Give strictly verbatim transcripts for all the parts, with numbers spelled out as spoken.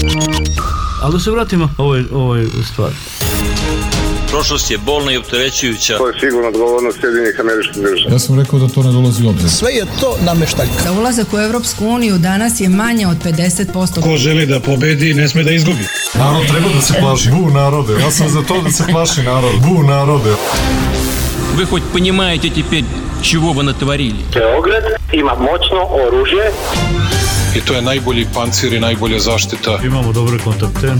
Ali da se vratimo ovoj, ovoj stvari. Prošlost je bolna i opterećujuća. To je sigurno odgovornost Sjedinjenih Američkih Država. Ja sam rekao da to ne dolazi u obzir. Sve je to nameštaljka. Da ulazak u Evropsku uniju danas je manje od pedeset posto. Ko želi da pobedi, ne sme da izgubi. Narod treba da se plaši. Bu narode. Ja sam za to da se plaši narod. Bu narode. Вы хоть понимаете теперь, чего вы натворили? Beograd ima moćno oružje. I to je najbolji pancir i najbolja zaštita. Imamo dobre kontakte.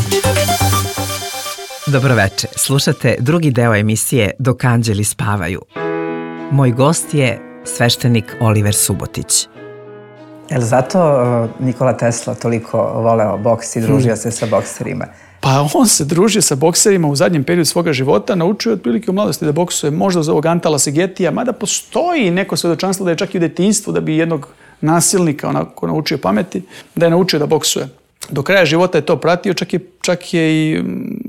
Dobroveče, slušate drugi deo emisije Dok anđeli spavaju. Moj gost je sveštenik Oliver Subotić. Je li zato Nikola Tesla toliko voleo boks i družio se sa bokserima? Pa on se družio sa bokserima u zadnjem periodu svoga života, naučio otprilike u mladosti da boksuje, možda uz ovog Antala Segetija, mada postoji neko svedočanstvo da je čak i u detinjstvu da bi jednog nasilnika onako naučio pameti, da je naučio da boksuje. Do kraja života je to pratio, čak je, čak je i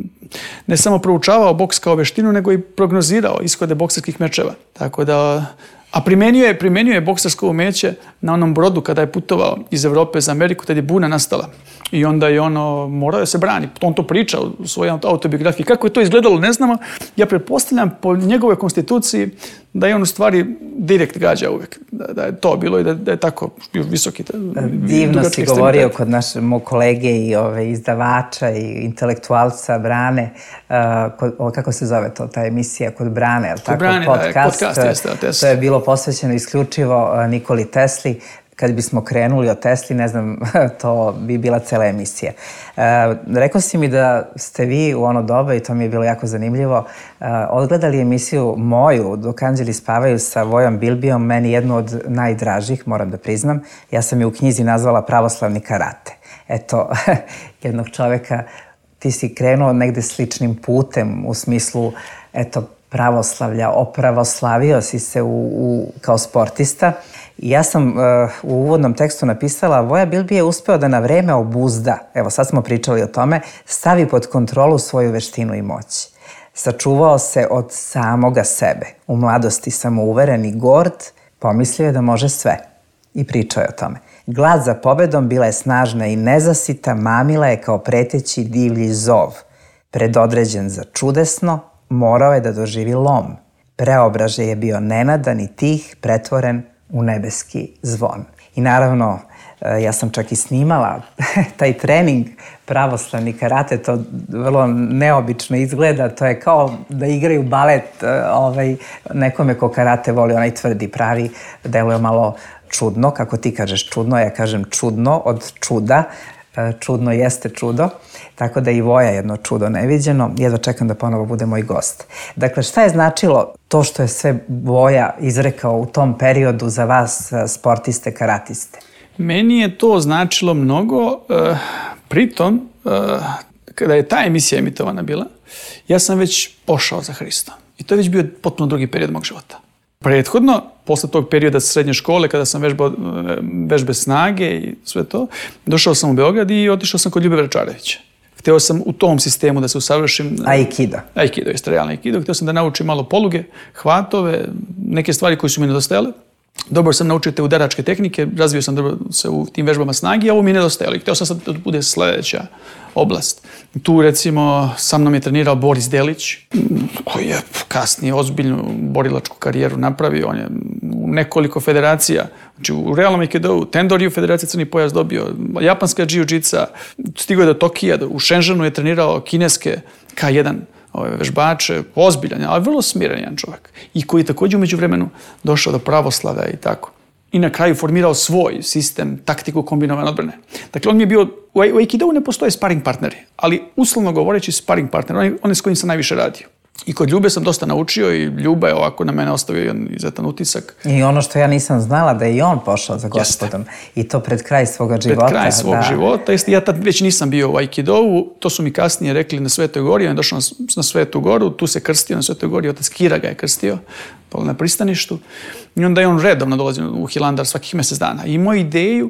ne samo proučavao boks kao veštinu, nego i prognozirao ishode bokserskih mečeva. Tako da, a primenio je, primenio je boksersko umeće na onom brodu kada je putovao iz Evrope za Ameriku, tad je buna nastala. I onda je ono, morao da se brani. On to priča u svojoj autobiografiji. Kako je to izgledalo, ne znamo. Ja pretpostavljam po njegove konstituciji da je on u stvari direkt gađa uvek. Da, da je to bilo i da, da je tako bio visoki. Divno si govorio kod našeg mog kolege i ove, izdavača i intelektualca Brane. Uh, kod, o, kako se zove to, ta emisija kod Brane? Kod tako, Brane, podcast, da, podcast jeste, jeste. To je bilo posvećeno isključivo uh, Nikoli Tesli. Kad bismo krenuli od Tesli, ne znam, to bi bila cela emisija. E, rekao si mi da ste vi u ono doba, i to mi je bilo jako zanimljivo, e, odgledali emisiju moju Dok anđeli spavaju sa Vojom Bilbijom, meni jednu od najdražih, moram da priznam. Ja sam je u knjizi nazvala Pravoslavni karate. Eto, jednog čoveka, ti si krenuo negde sličnim putem u smislu, eto, pravoslavlja, opravoslavio si se u, u, kao sportista. Ja sam uh, u uvodnom tekstu napisala, Voja Bilbija je uspeo da na vreme obuzda, evo sad smo pričali o tome, stavi pod kontrolu svoju veštinu i moć. Sačuvao se od samoga sebe. U mladosti samouveren i gord, pomislio je da može sve. I pričao je o tome. Glad za pobedom bila je snažna i nezasita, mamila je kao preteći divlji zov. Predodređen za čudesno, morao je da doživi lom. Preobražaj je bio nenadan i tih, pretvoren u nebeski zvon. I naravno, ja sam čak i snimala taj trening pravoslavni karate, to vrlo neobično izgleda, to je kao da igraju balet ovaj, nekome ko karate voli, onaj tvrdi, pravi, deluje malo čudno, kako ti kažeš čudno, ja kažem čudno od čuda, čudno jeste čudo, tako da i Voja jedno čudo neviđeno, jedva čekam da ponovo bude moj gost. Dakle, šta je značilo to što je sve Voja izrekao u tom periodu za vas, sportiste, karatiste? Meni je to značilo mnogo, uh, pritom, uh, kada je ta emisija emitovana bila, ja sam već pošao za Hristom. I to je već bio potpuno drugi period mog života. Prethodno, posle tog perioda srednje škole, kada sam vežbao vežbe snage i sve to, došao sam u Beograd i otišao sam kod Ljube Vračarevića. Hteo sam u tom sistemu da se usavršim. Aikido. Aikido, jeste realno Aikido. Hteo sam da naučim malo poluge, hvatove, neke stvari koje su mi nedostajale. Dobro sam naučio te udaračke tehnike, razvio sam dobro se u tim vežbama snage, a ovo mi je nedostajalo. I hteo sam sad da bude sledeća oblast. Tu, recimo, sa mnom je trenirao Boris Delić, koji je kasnije ozbiljnu borilačku karijeru napravio. On je u nekoliko federacija, znači u realnom Aikidou, Tendoriju federacija crni pojas dobio, japanska jiu-jitsa, stigao je do Tokija, u Shenzhenu je trenirao kineske K jedan ove vežbače, ozbiljan, ali vrlo smiren jedan čovjek. I koji također umeđu vremenu došao do pravoslavlja i tako. I na kraju formirao svoj sistem, taktiku kombinovane odbrane. Dakle, on mi je bio, u Aikidou ne postoje sparing partneri, ali uslovno govoreći sparing partner, on je, on je s kojim sam najviše radio. I kod Ljube sam dosta naučio i Ljuba je ovako na mene ostavio jedan izuzetan utisak. I ono što ja nisam znala, da je i on pošao za Gospodom. Jeste. I to pred kraj svoga života. Pred kraj svog da. života. Ja tad već nisam bio u Aikidou, to su mi kasnije rekli na Svetoj gori, on je došao na, na Svetu goru, tu se krstio na Svetoj gori, otac Kira ga je krstio na pristaništu. I onda je on redovno dolazio u Hilandar svakih mjesec dana. I imao ideju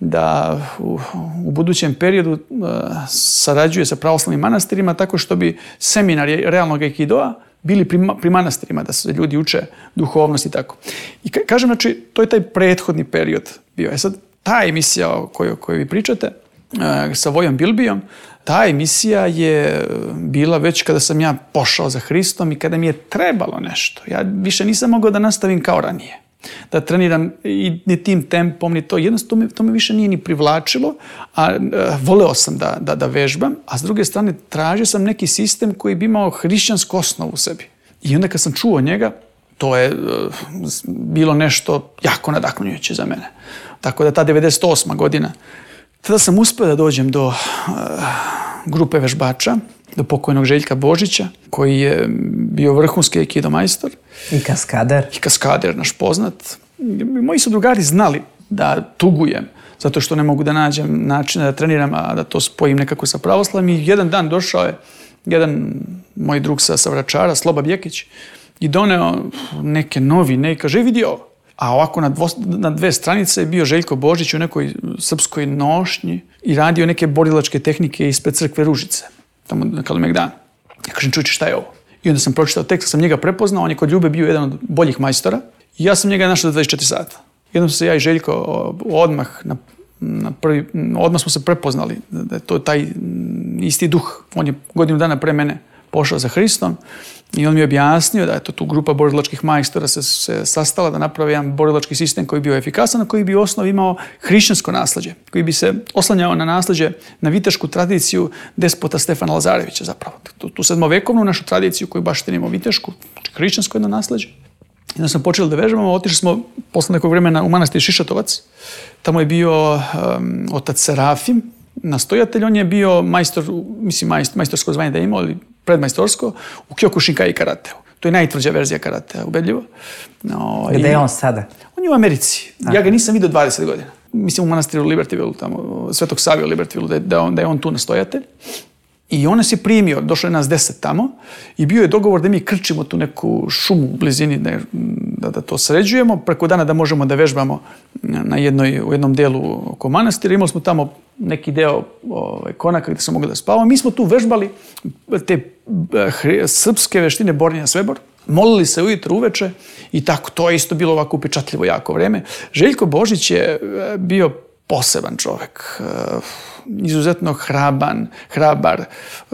da u, u budućem periodu uh, sarađuje sa pravoslavnim manastirima tako što bi seminari realnog Aikidoa bili pri, pri manastirima, da se ljudi uče duhovnost i tako. I ka, kažem, znači, to je taj prethodni period bio. E sad, ta emisija o kojoj, kojoj vi pričate, sa Vojom Bilbijom. Ta emisija je bila već kada sam ja pošao za Hristom i kada mi je trebalo nešto. Ja više nisam mogao da nastavim kao ranije. Da treniram i ni tim tempom, ni to. Jednostavno to me više nije ni privlačilo, a e, voleo sam da, da, da vežbam, a s druge strane tražio sam neki sistem koji bi imao hrišćansku osnovu u sebi. I onda kad sam čuo njega, to je e, bilo nešto jako nadahnjujuće za mene. Tako da ta devedeset osma godina, tada sam uspio da dođem do uh, grupe vežbača, do pokojnog Željka Božića, koji je bio vrhunski aikido majstor. I kaskader. I kaskader, naš poznat. Moji su drugari znali da tugujem, zato što ne mogu da nađem načina da treniram, a da to spojim nekako sa pravoslavim. I jedan dan došao je jedan moj drug sa, sa Vračara, Sloba Bjekić, i doneo neke novine i kaže, vidi ovo. A ovako na, dvo, na dve stranice je bio Željko Božić u nekoj srpskoj nošnji i radio neke borilačke tehnike ispred crkve Ružice, tamo na Kalemegdanu. Ja kažem, čuči, šta je ovo? I onda sam pročitao tekst, sam njega prepoznao, on je kod Ljube bio jedan od boljih majstora i ja sam njega našao za dvadeset četiri sata. Jednom se ja i Željko odmah, na, na prvi, odmah smo se prepoznali da je to taj isti duh. On je godinu dana pre mene pošao za Hristom i on mi je objasnio da je to tu grupa borilačkih majstora se, se sastala da napravi jedan borilački sistem koji bi bio efikasan, a koji bi u osnovi imao hrišćansko nasleđe, koji bi se oslanjao na nasleđe, na vitešku tradiciju despota Stefana Lazarevića zapravo. Tu, tu sedmovekovnu našu tradiciju koju baštinimo vitešku, hrišćansko jedno nasleđe. I onda smo počeli da vežbamo, otišli smo posle nekog vremena u manastir Šišatovac. Tamo je bio um, otac Serafim, nastojatelj, on je bio majstor, mislim majstor, majstorsko zvanje da je imao, ali predmajstorsko, u Kyokushinkai karateu. To je najtvrđa verzija karatea, ubedljivo. No, Gde je on sada? On je u Americi. Aha. Ja ga nisam vidio dvadeset godina. Mislim u manastiru Libertyville, tamo, Svetog Savija u Libertyville, da je, da, on, da je on tu nastojatelj. I on nas je primio, došlo je nas deset tamo i bio je dogovor da mi krčimo tu neku šumu u blizini, da, da, da to sređujemo, preko dana da možemo da vežbamo na jednoj, u jednom delu oko manastira. Imali smo tamo neki deo ovaj, konaka gde smo mogli da spavamo. Mi smo tu vežbali te hri, srpske veštine borenja svebor, molili se ujutro uveče i tako, to je isto bilo ovako upečatljivo jako vreme. Željko Božić je bio poseban čovek, izuzetno hraban, hrabar,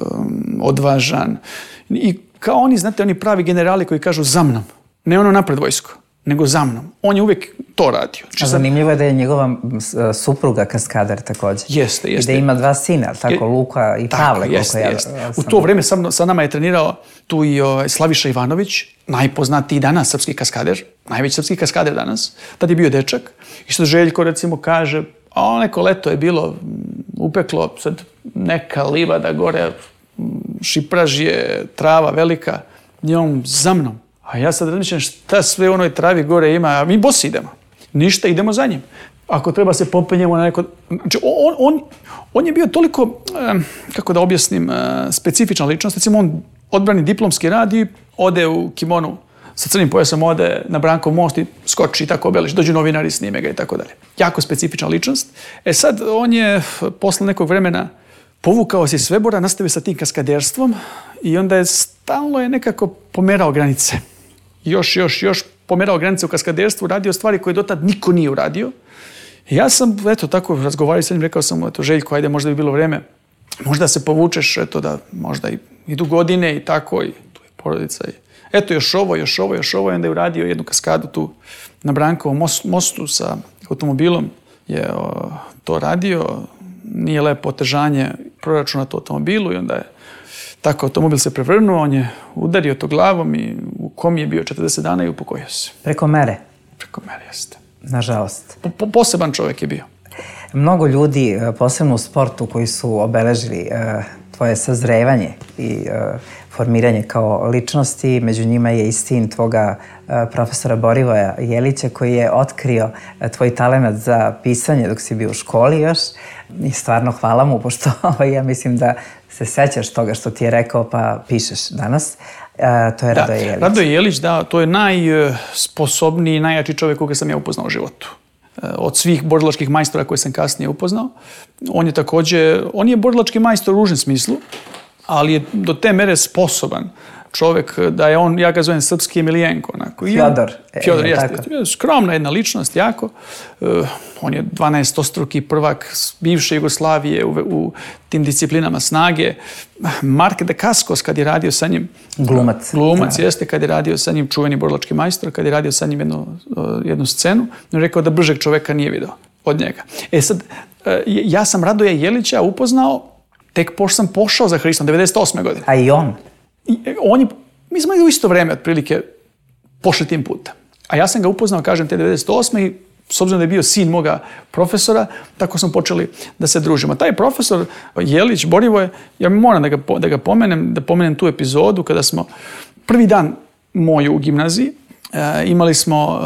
odvažan. I kao oni, znate, oni pravi generali koji kažu za mnom, ne ono napred vojsko, nego za mnom. On je uvijek to radio. A zanimljivo je da je njegova supruga kaskader također. Jeste, jeste. I da ima dva sina, tako, Luka i Pavle. Tako, jeste, ja, jeste. Ja u to vreme sa, sa nama je trenirao tu i o, Slaviša Ivanović, najpoznatiji danas srpski kaskader, najveći srpski kaskader danas. Tad je bio dečak. I što Željko, recimo, kaže, a neko leto je bilo upeklo, sad neka livada gore, šipraž je, trava velika, i on za mnom. A ja sad razmišljam šta sve u onoj travi gore ima, a mi bosi idemo. Ništa, idemo za njim. Ako treba se popenjemo na neko... Znači, on, on, on je bio toliko, kako da objasnim, specifična ličnost. Recimo, on odbrani diplomski rad i ode u kimonu sa crnim pojasom, ode na Brankov most i skoči i tako obeliš. Dođu novinari, snime ga i tako dalje. Jako specifična ličnost. E sad, on je posle nekog vremena povukao se iz Svebora, nastavio sa tim kaskaderstvom i onda je stalno je nekako pomerao granice. Još, još, još pomerao granice u kaskaderstvu, radio stvari koje dotad niko nije uradio. I ja sam, eto, tako razgovarao sa njim, rekao sam, eto, Željko, ajde, možda bi bilo vreme, možda se povučeš, eto, da možda i, idu godine i tako, i tu je porodica. I, eto, još ovo, još ovo, još ovo, i onda je uradio jednu kaskadu tu na Brankovom mostu sa automobilom, je o, to radio, nije lepo otežanje proračuna to automobilu i onda je tako automobil se prevrnuo, on je udario to glavom i u komi je bio četrdeset dana i upokojio se. Preko mere? Preko mere, jeste. Nažalost. Po, poseban čovjek je bio. Mnogo ljudi, posebno u sportu, koji su obeležili tvoje sazrevanje i formiranje kao ličnosti, među njima je i sin tvoga profesora Borivoja Jelića, koji je otkrio tvoj talenat za pisanje dok si bio u školi još. I stvarno hvala mu, pošto ja mislim da se sećaš toga što ti je rekao, pa pišeš danas. E, to je da, Radoje Jelić. Radoje Jelić, da, to je najsposobniji i najjači čovjek koga sam ja upoznao u životu. Od svih borilačkih majstora koje sam kasnije upoznao. On je također, on je borilački majstor u užem smislu, ali je do te mere sposoban čovjek, da je on, ja ga zovem srpski Emilijenko. Onako. Fjodor. Fjodor, e, jeste. Skromna jedna ličnost, jako. Uh, on je dvanaestostruki prvak bivše Jugoslavije u, u tim disciplinama snage. Mark Dacascos, kad je radio sa njim... Glumac. Glumac, da. Jeste, kad je radio sa njim čuveni borilački majstor, kad je radio sa njim jednu, jednu scenu, on je rekao da bržeg čoveka nije video od njega. E sad, ja sam Radoja Jelića upoznao tek pošto sam pošao za Hristom, devedeset osme godine. A i on? I, on je, mi smo i u isto vreme, otprilike, pošli tim putem. A ja sam ga upoznao, kažem, te devedeset osme i s obzirom da je bio sin moga profesora, tako smo počeli da se družimo. Taj profesor Jelić, Borivoje, ja moram da ga, da ga pomenem, da pomenem tu epizodu kada smo prvi dan moj u gimnaziji, e, imali smo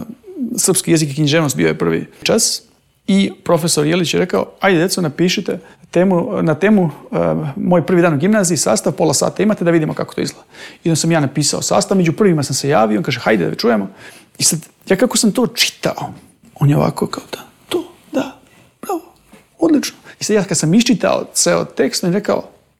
e, srpski jezik i književnost, bio je prvi čas, i profesor Jelić je rekao, ajde djeco, napišite temu, na temu uh, moj prvi dan u gimnaziji, sastav, pola sata imate da vidimo kako to izgleda. I onda sam ja napisao sastav, među prvima sam se javio, on kaže, hajde da čujemo. I sad, ja kako sam to čitao, on je ovako kao da, to, da, bravo, odlično. I sad ja kad sam iščitao ceo tekst, on je rekao,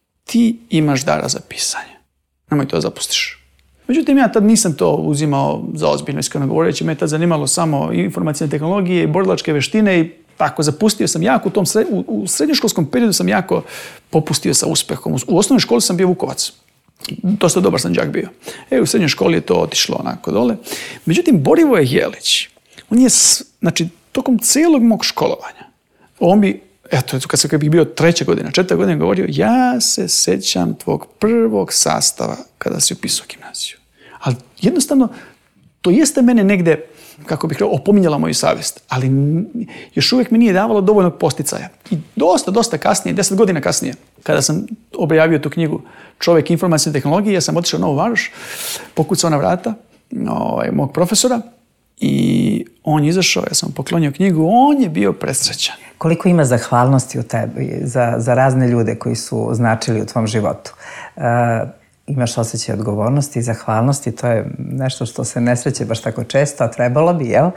ti imaš dara za pisanje, nemoj to da zapustiš. Međutim, ja tad nisam to uzimao za ozbiljno, iskreno govoreći, me tad zanimalo samo informacijne tehnologije i borilačke veštine i tako, zapustio sam jako u tom sred, u, u srednjoškolskom periodu sam jako popustio sa uspehom. U, u osnovnoj školi sam bio Vukovac. Dosta dobar sam đak bio. E, u srednjoj školi je to otišlo onako dole. Međutim, Borivoje Jelić, on je, znači, tokom cijelog mog školovanja, on bi, eto, kad sam bio treća godina, četvrta godina, govorio, ja se sećam tvog prvog sastava kada si upisao gimnaziju. Ali jednostavno, to jeste mene negde, kako bih rekao, opominjala moju savjest, ali još uvijek mi nije davalo dovoljnog posticaja. I dosta, dosta kasnije, deset godina kasnije, kada sam objavio tu knjigu Čovjek informacijne tehnologije, ja sam otišao u Novu Varoš, pokucao na vrata ovaj, mog profesora i on je izašao, ja sam poklonio knjigu, on je bio presrećan. Koliko ima zahvalnosti u tebi za, za razne ljude koji su značili u tvom životu? Uh, imaš osjećaj odgovornosti i zahvalnosti, to je nešto što se ne sreće baš tako često, a trebalo bi, jel?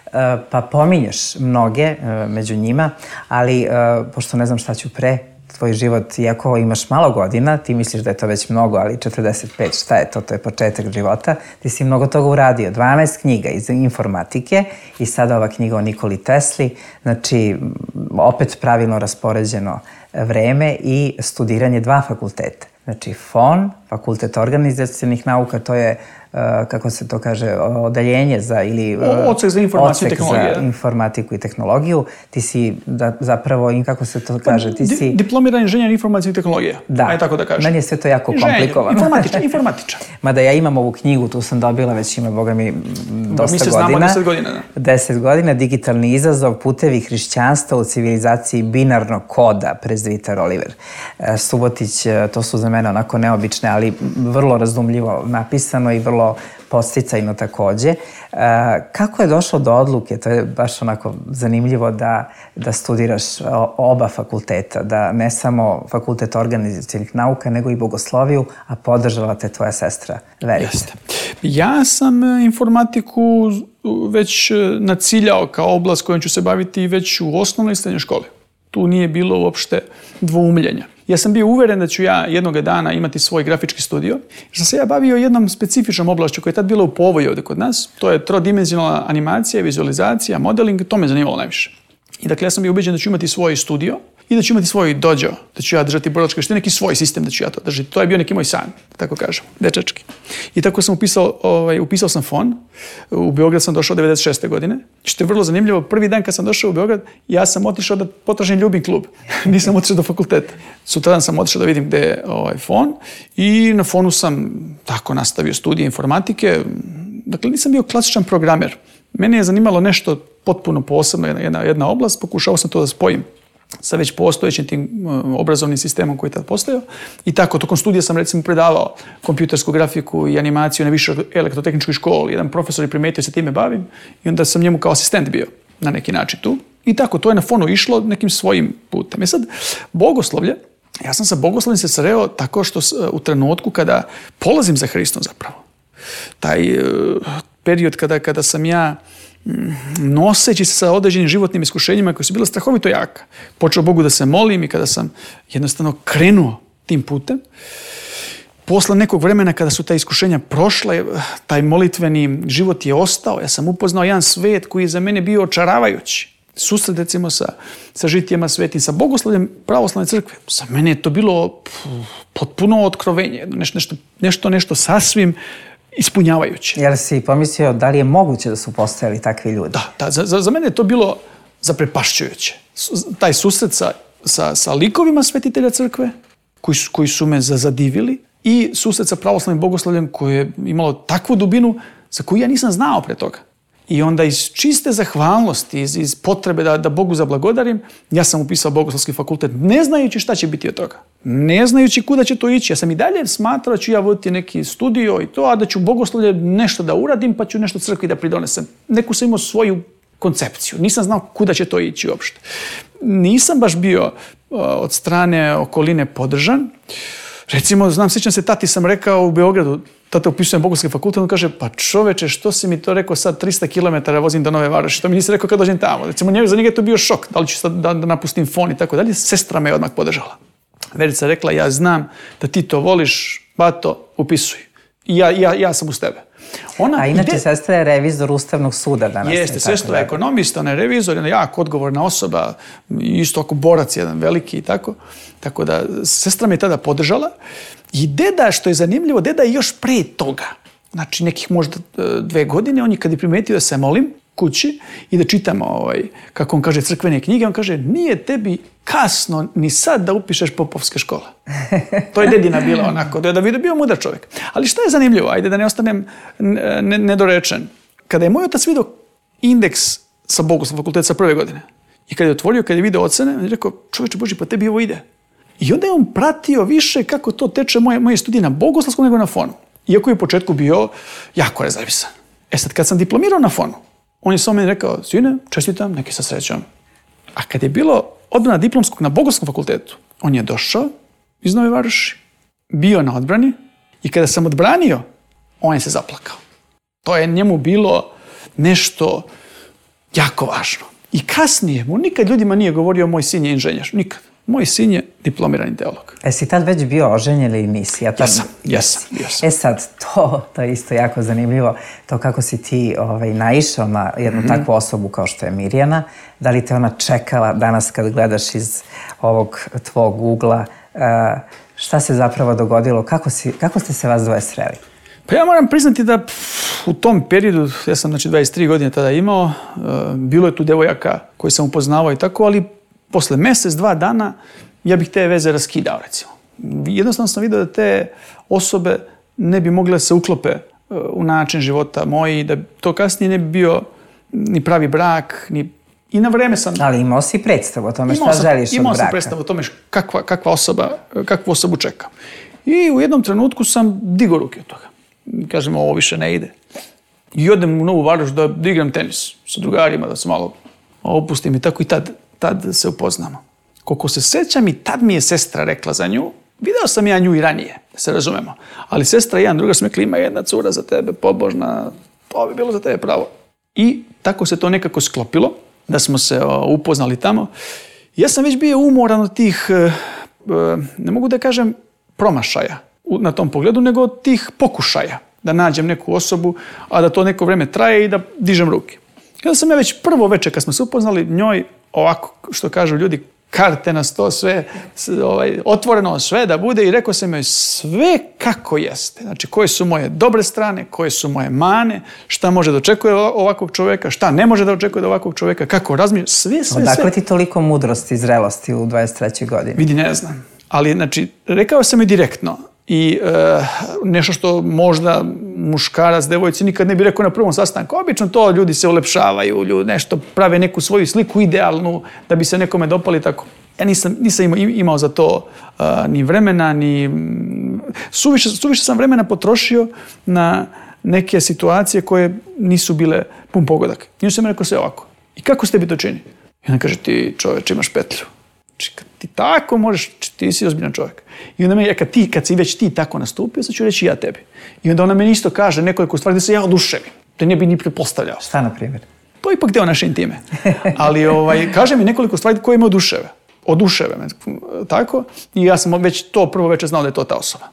Pa pominješ mnoge među njima, ali pošto ne znam šta ću pre, tvoj život, iako imaš malo godina, ti misliš da je to već mnogo, ali četrdeset pet, šta je to? To je početak života. Ti si mnogo toga uradio. dvanaest knjiga iz informatike i sada ova knjiga o Nikoli Tesli. Znači, opet pravilno raspoređeno vreme i studiranje dva fakulteta. Znači, F O N, Fakultet organizacionih nauka, to je, uh, kako se to kaže, odeljenje za, ili... Uh, odsek za informaciju i tehnologiju. Za informatiku i tehnologiju. Ti si, da, zapravo, kako se to kaže, ti si... Diplomirani inženjer informacije i tehnologije. Da, aj tako da kažem. Meni je sve to jako komplikovano. Informatičan, informatičan. Mada ja imam ovu knjigu, tu sam dobila, već ima, boga mi, dosta mi se godina. Znamo deset godina. Da. Deset godina, digitalni izazov, putevi hrišćanstva u civilizaciji binarnog koda, prezviter Oliver Subotić. To su za mene onako neobične, ali vrlo razumljivo napisano i vrlo podsticajno takođe. Kako je došlo do odluke, to je baš onako zanimljivo, da, da studiraš oba fakulteta, da ne samo Fakultet organizacionih nauka, nego i bogosloviju, a podržala te tvoja sestra Verica. Jeste. Ja sam informatiku već naciljao kao oblast kojom ću se baviti već u osnovnoj i srednjoj školi. Tu nije bilo uopšte dvoumljenja. Ja sam bio uveren da ću ja jednog dana imati svoj grafički studio, jer sam se ja bavio jednom specifičnom oblašću koja je tad bila u povoju ovdje kod nas. To je trodimenzionalna animacija, vizualizacija, modeling, to me zanimalo najviše. I dakle, ja sam bio ubeđen da ću imati svoj studio i da ću imati svoj dođo, da ću ja držati borilačke veštine, neki svoj sistem da ću ja to držati. To je bio neki moj san, tako kažem, dečački. I tako sam upisao, ovaj, upisao sam F O N. U Beograd sam došao devedeset šeste godine. Što je vrlo zanimljivo, prvi dan kad sam došao u Beograd, ja sam otišao da potražim ljubim klub. Nisam otišao do fakulteta. Sutradan sam otišao da vidim gde je ovaj, F O N i na F O N-u sam tako nastavio studije informatike. Dakle, nisam bio klasičan programer. Mene je zanimalo nešto potpuno posebno, jedna, jedna oblast. Pokušao sam to da spojim sa već postojećim tim obrazovnim sistemom koji je tad postojao. I tako, tokom studija sam recimo predavao kompjutersku grafiku i animaciju na višoj elektrotehničkoj školi. Jedan profesor je primetio se time bavim i onda sam njemu kao asistent bio na neki način tu. I tako, to je na F O N-u išlo nekim svojim putem. I sad, bogoslovlje, ja sam sa bogoslovljem se sreo tako što u trenutku kada polazim za Hristom zapravo. Taj uh, period kada, kada sam ja noseći se sa određenim životnim iskušenjima koje su bile strahovito jaka. Počeo Bogu da se molim i kada sam jednostavno krenuo tim putem, posle nekog vremena kada su ta iskušenja prošle, taj molitveni život je ostao. Ja sam upoznao jedan svet koji je za mene bio očaravajući. Susret, recimo, sa, sa žitijama svetim, sa bogoslovljem pravoslavne crkve. Za mene je to bilo pff, potpuno otkrovenje. Nešto, nešto, nešto, nešto sasvim ispunjavajuće. Jel si pomislio da li je moguće da su postojali takvi ljudi? Da, da za, za mene je to bilo zaprepašćujuće. Taj susret sa, sa, sa likovima svetitelja crkve, koji su, koji su me zadivili, i susret sa pravoslavnim bogoslovljem koje je imalo takvu dubinu za koju ja nisam znao pre toga. I onda iz čiste zahvalnosti, iz, iz potrebe da, da Bogu zablagodarim, ja sam upisao Bogoslovski fakultet ne znajući šta će biti od toga. Ne znajući kuda će to ići. Ja sam i dalje smatrao da ću ja voditi neki studio i to, a da ću bogoslovlje nešto da uradim, pa ću nešto crkvi da pridonesem. Neku sam imao svoju koncepciju. Nisam znao kuda će to ići uopšte. Nisam baš bio uh, od strane okoline podržan. Recimo, znam, sjećam se, tati sam rekao u Beogradu, tata upisujem Bogoslovski fakultet, on kaže, pa čoveče, što si mi to rekao, sad trista kilometara vozim do Nove Varoši, to mi nisi rekao kad dođem tamo. Recimo, za njega je to bio šok, da li ću sad da, da napustim fon i tako dalje. Sestra me je odmah podržala. Verica rekla, ja znam da ti to voliš, bato, upisuj. I ja, ja, ja sam uz tebe. Ona, A inače, ide... sestra je revizor Ustavnog suda danas. Jeste, sestra je ekonomista, ona je revizor, ona je jako odgovorna osoba, isto ako borac jedan veliki i tako. Tako da, sestra me je tada podržala. I deda, što je zanimljivo, deda je još pre toga, znači nekih možda dve godine, on je kad je primetio da se molim kući i da čitam, ovaj, kako on kaže, crkvene knjige, on kaže, nije tebi kasno ni sad da upišeš popovske škole. To je dedina bila onako, da je bio mudar čovjek. Ali šta je zanimljivo, ajde da ne ostanem nedorečen. Kada je moj otac vidio indeks sa Bogoslovskog fakulteta sa prve godine i kada je otvorio, kada je video ocene, on je rekao, čovječe Boži, pa tebi ovo ide. I onda je on pratio više kako to teče moje, moje studije na Bogoslovskom nego na fonu. Iako je u početku bio jako rezervisan. E sad, kad sam diplomirao na fonu, on je samo meni rekao, sine, čestitam, neki sa srećom. A kad je bilo odbrana diplomskog na Bogoslovskom fakultetu, on je došao iz Nove Varoši, bio na odbrani i kada sam odbranio, on je se zaplakao. To je njemu bilo nešto jako važno. I kasnije mu nikad ljudima nije govorio moj sin je inženjer. Nikad. Moj sin je diplomirani teolog. E si tad već bio oženjen ili nisi? Ja tad... Jesam, jesam, jesam. E sad, to, to je isto jako zanimljivo. To kako si ti ovaj, naišao na jednu mm-hmm. takvu osobu kao što je Mirjana. Da li te ona čekala danas kad gledaš iz ovog tvog ugla? Uh, šta se zapravo dogodilo? Kako, si, kako ste se vas dvoje sreli? Pa ja moram priznati da pff, u tom periodu, ja sam znači dvadeset tri godine tada imao, uh, bilo je tu devojaka koje sam upoznavao i tako, ali posle mjesec, dva dana, ja bih te veze raskidao, recimo. Jednostavno sam vidio da te osobe ne bi mogle se uklope u način života moj i da to kasnije ne bi bio ni pravi brak, ni... I na vreme sam... Ali imao si predstavu o tome šta sam, želiš od imao braka. Imao sam predstavu o tome kakva, kakva osoba, kakvu osobu čekam. I u jednom trenutku sam digao ruke od toga. Kažem, ovo više ne ide. I odem u Novu Varoš da, da igram tenis sa drugarima, da se malo opustim i tako i tad tad se upoznamo. Koliko se sećam i tad mi je sestra rekla za nju, video sam ja nju i ranije, da se razumemo, ali sestra i jedan druga su rekli, ima jedna cura za tebe, pobožna, to bi bilo za tebe pravo. I tako se to nekako sklopilo, da smo se o, upoznali tamo. Ja sam već bio umoran od tih, e, ne mogu da kažem promašaja na tom pogledu, nego od tih pokušaja da nađem neku osobu, a da to neko vreme traje i da dižem ruke. Kada sam ja već prvo večer kad smo se upoznali, njoj ovako, što kažu ljudi, karte na sto, sve, ovaj, otvoreno sve da bude i rekao sam joj sve kako jeste. Znači, koje su moje dobre strane, koje su moje mane, šta može da očekuje ovakvog čovjeka, šta ne može da očekuje od ovakvog čovjeka, kako razmišlja, sve, sve, sve. Odakle ti toliko mudrosti i zrelosti u dvadeset trećoj godini? Vidi, ne znam. Ali, znači, rekao sam joj direktno i e, nešto što možda muškarac, devojci nikad ne bi rekao na prvom sastanku. Obično to ljudi se ulepšavaju, ljudi nešto prave neku svoju sliku idealnu da bi se nekome dopali tako. Ja nisam, nisam imao, imao za to uh, ni vremena, ni... Suviše, suviše sam vremena potrošio na neke situacije koje nisu bile pun pogodak. I sam rekao sve ovako. I kako s tebi to čini? I onda kaže, ti čoveč imaš petlju. Znači, kad ti tako možeš, ti si ozbiljan čovjek. I onda me, kad, ti, kad si već ti tako nastupio, sad ću reći ja tebi. I onda ona meni isto kaže nekoliko stvari da se ja oduševim. Da ne bi ni pretpostavljao. Šta, na primjer? To je ipak deo naše intime. Ali ovaj, kaže mi nekoliko stvari koje me oduševe. Oduševe me. Tako. I ja sam već to prvo večer znao da je to ta osoba.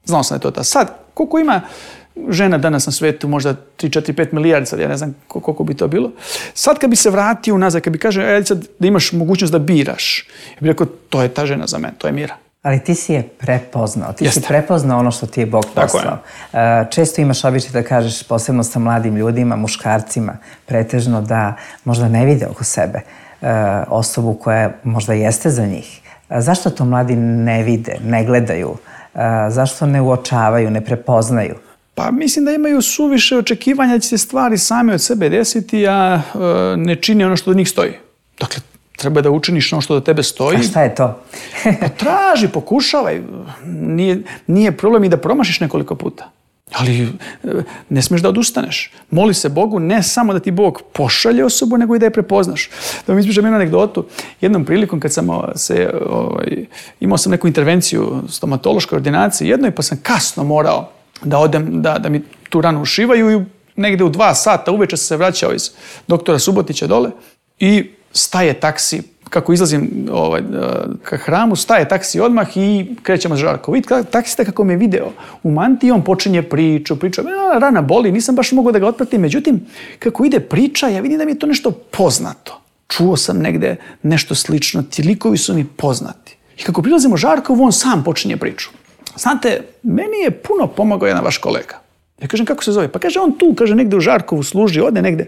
Znao sam da je to ta. Sad, koliko ima žena danas na svetu, možda tri, četiri, pet milijardi, sad ja ne znam koliko bi to bilo. Sad kad bi se vratio unazad, kad bi kaže, ajde sad da imaš mogućnost da biraš, ja bih rekao, to je ta žena za mene, to je Mira. Ali ti si je prepoznao, ti Jeste. si prepoznao ono što ti je Bog poslao. Je. Često imaš običaj da kažeš, posebno sa mladim ljudima, muškarcima, pretežno da možda ne vide oko sebe osobu koja možda jeste za njih. Zašto to mladi ne vide, ne gledaju? Zašto ne uočavaju, ne prepoznaju? Pa mislim da imaju suviše očekivanja da će se stvari same od sebe desiti, a ne čini ono što do njih stoji. Dakle, treba da učiniš ono što do tebe stoji. A šta je to? Pa traži, pokušavaj. Nije, nije problem i da promašiš nekoliko puta. Ali ne smiješ da odustaneš. Moli se Bogu ne samo da ti Bog pošalje osobu, nego i da je prepoznaš. Da vam ispričam jednu anegdotu. Jednom prilikom kad sam se, ovaj, imao sam neku intervenciju stomatološkoj ordinaciji jednoj, pa sam kasno morao da odem, da, da mi tu ranu ušivaju i negde u dva sata uveče sam se vraćao iz doktora Subotića dole i staje taksi, kako izlazim ovaj, ka hramu, staje taksi odmah i krećemo s Žarko. Vidi, taksista kako me video u mantiji, on počinje priču, priču, rana boli, nisam baš mogao da ga otpratim, međutim, kako ide priča, ja vidim da mi je to nešto poznato. Čuo sam negde nešto slično, ti likovi su mi poznati. I kako prilazimo Žarkovu, on sam počinje priču. Znate, meni je puno pomagao jedan vaš kolega. Ja kažem, kako se zove? Pa kaže, on tu, kaže, negde u Žarkovu služi, ode negde.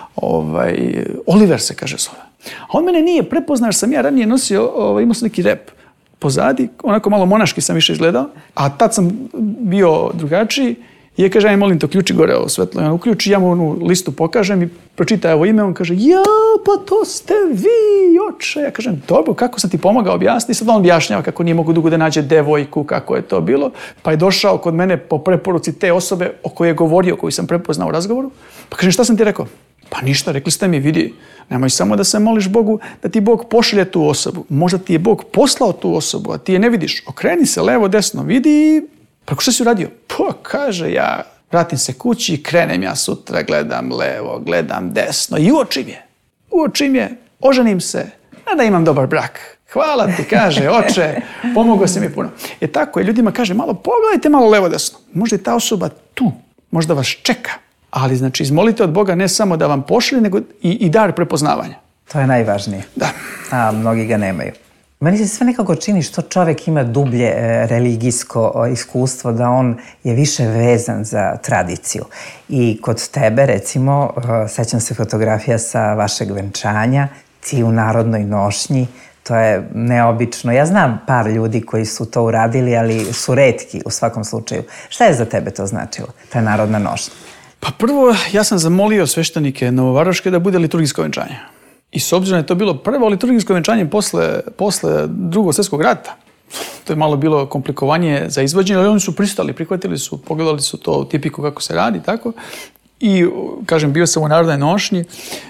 Ovaj, Oliver se, kaže, zove. A on mene nije prepoznao, jer sam ja ranije nosio, ovaj, imao sam neki rep pozadi, onako malo monaški sam više izgledao, a tad sam bio drugačiji i je kaže, aj molim to, ključi gore ovo svetlo. On uključi, ja mu onu listu pokažem i pročita evo ime, on kaže, ja, pa to ste vi, oče. Ja kažem, dobro, kako sam ti pomogao objasniti? Sad on objašnjava kako nije mogu dugo da nađe devojku, kako je to bilo, pa je došao kod mene po preporuci te osobe o kojoj je govorio, koju sam prepoznao u razgovoru. Pa kažem, šta sam ti rekao? Pa ništa, rekli ste mi, vidi, nemoj samo da se moliš Bogu da ti Bog pošalje tu osobu. Možda ti je Bog poslao tu osobu, a ti je ne vidiš. Okreni se levo, desno, vidi i... Preko šta si uradio? Pa, kaže, ja vratim se kući i krenem ja sutra, gledam levo, gledam desno i uočim je. Uočim je, oženim se, a da imam dobar brak. Hvala ti, kaže, oče, pomogao si mi puno. Je tako, i ljudima kaže, malo pogledajte malo levo, desno. Možda je ta osoba tu, možda vas čeka. Ali, znači, izmolite od Boga ne samo da vam pošalje, nego i, i dar prepoznavanja. To je najvažnije. Da. A mnogi ga nemaju. Meni se sve nekako čini što čovjek ima dublje e, religijsko e, iskustvo, da on je više vezan za tradiciju. I kod tebe, recimo, e, sećam se fotografija sa vašeg venčanja, ti u narodnoj nošnji, to je neobično. Ja znam par ljudi koji su to uradili, ali su retki u svakom slučaju. Šta je za tebe to značilo, ta narodna nošnja? Pa prvo, ja sam zamolio sveštenike novovaroške da bude liturgijsko venčanje. I s obzirom da je to bilo prvo liturgijsko venčanje posle, posle drugog svjetskog rata, to je malo bilo komplikovanje za izvođenje, ali oni su pristali, prihvatili su, pogledali su to tipiku kako se radi, tako. I, kažem, bio sam u narodnoj nošnji, e,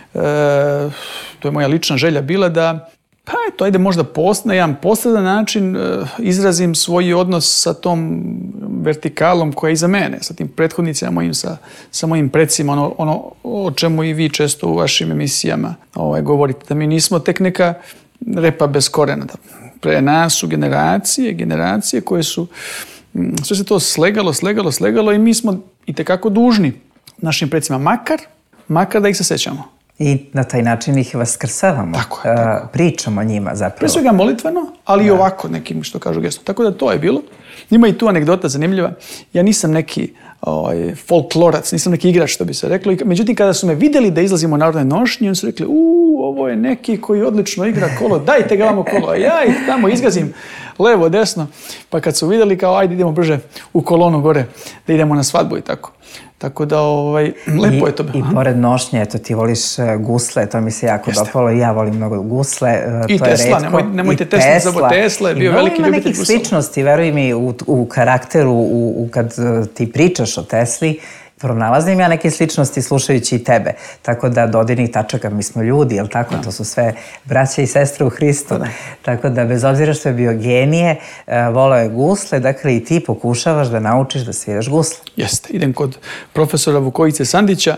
to je moja lična želja bila da, pa eto, ajde možda post, na jedan posredan način e, izrazim svoj odnos sa tom vertikalom koja je iza mene, sa tim prethodnicima mojim, sa, sa mojim predsima, ono, ono o čemu i vi često u vašim emisijama ovaj, govorite, da mi nismo tek neka repa bez korena. Da pre nas su generacije, generacije koje su, sve se to slegalo, slegalo, slegalo i mi smo itekako dužni našim predsima, makar, makar da ih se sećamo. I na taj način ih vaskrsavamo. Tako, tako. Pričamo o njima zapravo. Pre svega molitveno, ali i ovako nekim što kažu gestom. Tako da to je bilo. Ima i tu anegdota zanimljiva. Ja nisam neki ovaj, folklorac, nisam neki igrač, što bi se reklo. Međutim, kada su me vidjeli da izlazimo u narodnoj nošnji, oni su rekli, uuu, ovo je neki koji odlično igra kolo, dajte ga vamo kolo. A ja ih tamo izgazim levo, desno. Pa kad su vidjeli kao, ajde idemo brže u kolonu gore, da idemo na svadbu i tako. Tako da, ovaj, lepo I, je to bilo. I pored nošnje, eto, ti voliš gusle, to mi se jako dopalo i ja volim mnogo gusle. I to Tesla, je retko. nemoj, nemojte Tesla, Tesla. Tesla je bio veliki ljubitelj gusla. Ima nekih sličnosti, veruj mi, u, u karakteru, u, u, kad ti pričaš o Tesli, pronalazim ja neke sličnosti slušajući i tebe. Tako da dodirnih tačaka, mi smo ljudi, jel tako? Da. To su sve braće i sestre u Hristu. Da. Tako da bez obzira što je bio genije, volao je gusle, dakle i ti pokušavaš da naučiš da sviraš gusle. Jeste, idem kod profesora Vukojice Sandića,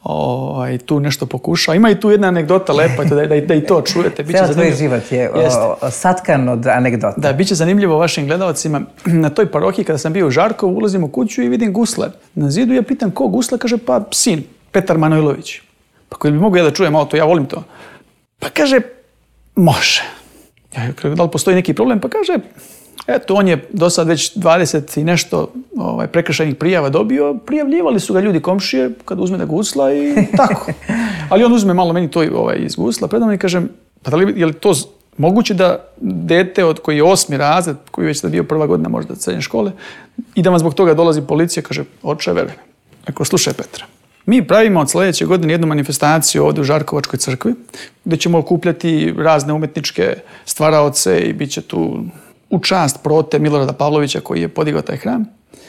ovaj, tu nešto pokušao. Ima i tu jedna anegdota lepa, da, da, da i to čujete. Cijel tvoj život je o, satkan od anegdota. Da, bit će zanimljivo vašim gledalcima. Na toj parohiji kada sam bio u Žarkovu, ulazim u kuću i vidim guslar. Na zidu ja pitam ko guslar, kaže pa sin, Petar Manojlović. Pa koji bi mogu ja da čujem malo to, ja volim to. Pa kaže, može. Ja kažem, da li postoji neki problem? Pa kaže, eto, on je do sad već dvadeset i nešto ovaj, prekršajnih prijava dobio. Prijavljivali su ga ljudi komšije kad uzme da gusla i tako. Ali on uzme malo meni to ovaj, iz gusla predam i kažem, pa da li je li to moguće da dete od koji je osmi razred, koji već da bio prva godina možda srednje škole, i da vam zbog toga dolazi policija, kaže, oče, verujem. Ako slušaj Petra, mi pravimo od sljedeće godine jednu manifestaciju ovdje u Žarkovačkoj crkvi, gdje ćemo okupljati razne umetničke stvaraoce i bit će tu u čast Prote Milorada Pavlovića koji je podigao taj hram.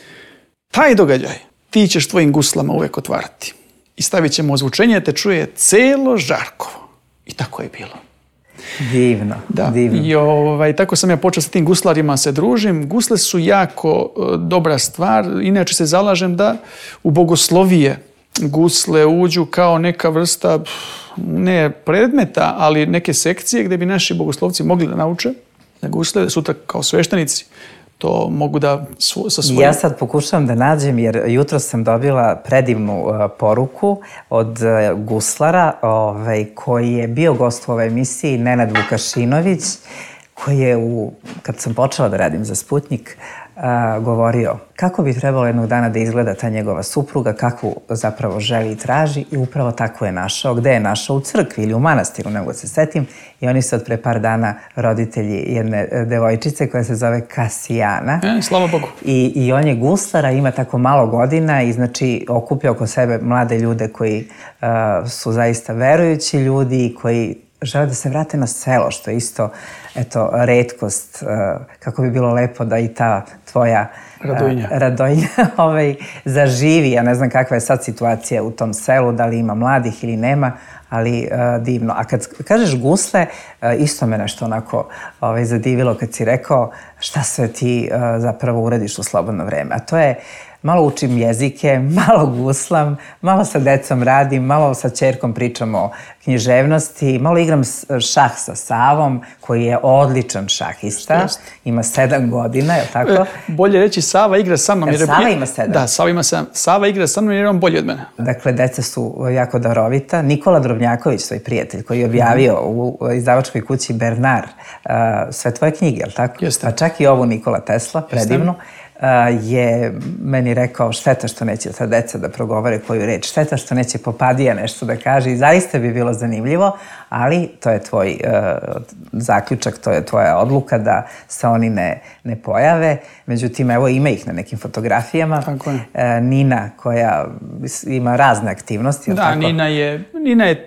Taj događaj ti ćeš tvojim guslama uvek otvarati. I stavit ćemo ozvučenje, te čuje celo Žarkovo. I tako je bilo. Divno, da. divno. I ovaj, tako sam ja počeo sa tim guslarima se družim. Gusle su jako e, dobra stvar. Inače se zalažem da u bogoslovije gusle uđu kao neka vrsta, ne predmeta, ali neke sekcije gdje bi naši bogoslovci mogli da nauče da gusle, da sutra kao sveštenici to mogu da svo, sa svojim... Ja sad pokušavam da nađem, jer jutro sam dobila predivnu uh, poruku od uh, guslara ovaj, koji je bio gost u ovoj emisiji, Nenad Vukašinović, koji je, u, kad sam počela da radim za Sputnik, Uh, govorio kako bi trebalo jednog dana da izgleda ta njegova supruga, kakvu zapravo želi i traži, i upravo tako je našao. Gde je našao? U crkvi ili u manastiru, ne mogu se setim. I oni su od pre par dana roditelji jedne devojčice koja se zove Kasijana. E, slava Bogu. I, I on je guslara, ima tako malo godina i znači okuplja oko sebe mlade ljude koji uh, su zaista verujući ljudi i koji žele da se vrate na selo, što je isto, eto, retkost, kako bi bilo lepo da i ta tvoja Radojnja, Radojnja ovaj, zaživi. Ja ne znam kakva je sad situacija u tom selu, da li ima mladih ili nema, ali uh, divno. A kad kažeš gusle, uh, isto me nešto onako ovaj, zadivilo kad si rekao šta sve ti uh, zapravo uradiš u slobodno vreme. A to je, malo učim jezike, malo guslam, malo sa decom radim, malo sa ćerkom pričam o književnosti, malo igram šah sa Savom, koji je odličan šahista, ima sedam godina, je li tako? E, bolje reći Sava igra sa mnom. Jer jer Sava je... ima sedam? Da, Sava ima sedam. Sava igra sa mnom jer je on bolji od mene. Dakle, deca su jako darovita. Nikola Drobnjaković, svoj prijatelj, koji je objavio u izdavačkoj kući Bernard uh, sve tvoje knjige, je li tako? Jeste. Pa čak i ovu Nikola Tesla, predivnu. Uh, je meni rekao šteta što neće ta deca da progovore koju reč, šteta što neće Popadija nešto da kaže i zaista bi bilo zanimljivo, ali to je tvoj uh, zaključak, to je tvoja odluka da se oni ne, ne pojave. Međutim, evo ima ih na nekim fotografijama. Tako je. Uh, Nina koja ima razne aktivnosti. Da, tako? Nina je, Nina je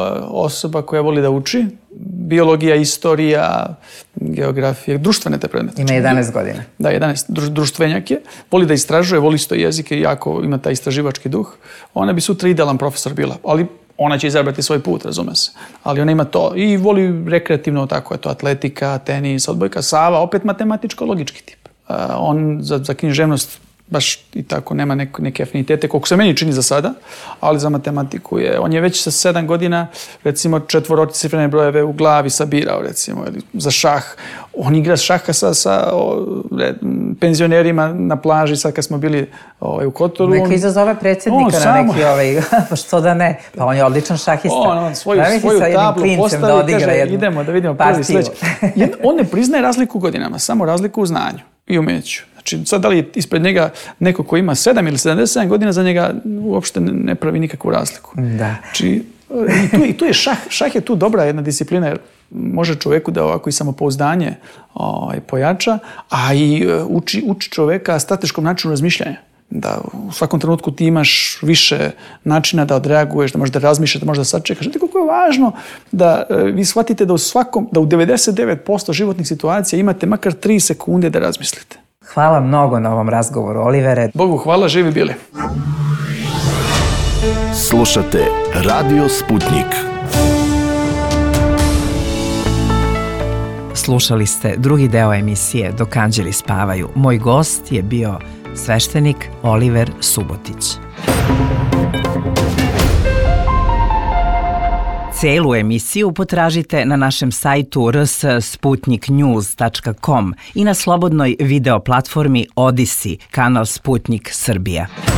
osoba koja voli da uči. Biologija, istorija, geografija, društvene te predmete. Ima jedanaest godina. Da, jedanaest, društvenjak je. Voli da istražuje, voli isto jezike, jako ima taj istraživački duh. Ona bi sutra idealan profesor bila, ali ona će izabrati svoj put, razume se. Ali ona ima to i voli rekreativno, tako je to, atletika, tenis, odbojka. Sava, opet matematičko-logički tip. Uh, on za, za književnost baš i tako nema neke, neke afinitete, koliko se meni čini za sada, ali za matematiku je. On je već sa sedam godina, recimo, četvorocifrene brojeve u glavi sabirao, recimo, ili za šah. On igra šaha sa, sa o, re, penzionerima na plaži, sad kad smo bili ovaj, u Kotoru. Neko izazove predsjednika na neki samo... ovaj, pa što da ne? Pa on je odličan šahista. On, on svoju, svoju tablu postavi i kaže, idemo da vidimo prvi sljedeći. On ne priznaje razliku u godinama, samo razliku u znanju i umeću. Znači, sad da li je ispred njega neko ko ima sedam ili sedamdeset sedam godina, za njega uopšte ne pravi nikakvu razliku. Da. Znači, i tu, i tu je šah. Šah je tu dobra jedna disciplina, jer može čovjeku da ovako i samopouzdanje ovaj, pojača, a i uči, uči čovjeka strateškom načinu razmišljanja. Da u svakom trenutku ti imaš više načina da odreaguješ, da možeš da razmišljaš, da možeš da sačekaš. Znate koliko je važno da e, vi shvatite da u svakom, da u devedeset devet posto životnih situacija imate makar tri sekunde da razmislite. Hvala mnogo na ovom razgovoru, Olivere. Bogu hvala, živi bili. Slušate Radio Sputnik. Slušali ste drugi deo emisije Dok anđeli spavaju. Moj gost je bio sveštenik Oliver Subotić. Celu emisiju potražite na našem sajtu r s sputnik news tačka com i na slobodnoj video platformi Odisi, kanal Sputnik Srbija.